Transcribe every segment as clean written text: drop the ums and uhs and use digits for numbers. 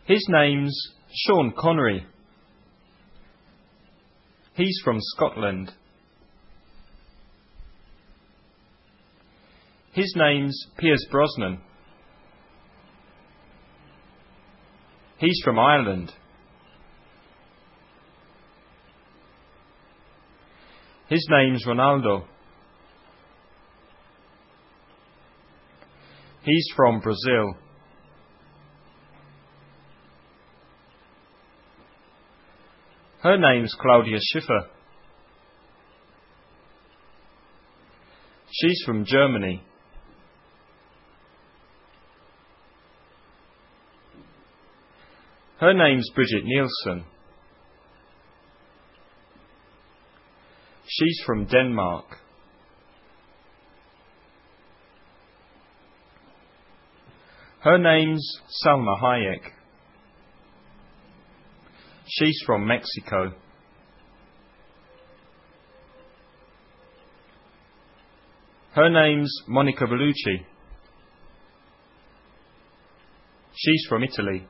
His name's Sean Connery. He's from Scotland. His name's Pierce Brosnan. He's from Ireland. His name's Ronaldo. He's from Brazil. Her name's Claudia Schiffer. She's from Germany. Her name's Bridget Nielsen. She's from Denmark. Her name's Salma Hayek. She's from Mexico. Her name's Monica Bellucci. She's from Italy.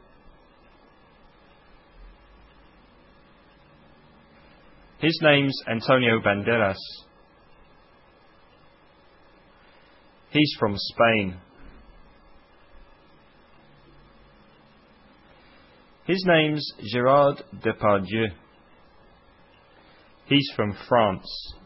His name's Antonio Banderas. He's from Spain. His name's Gérard Depardieu. He's from France.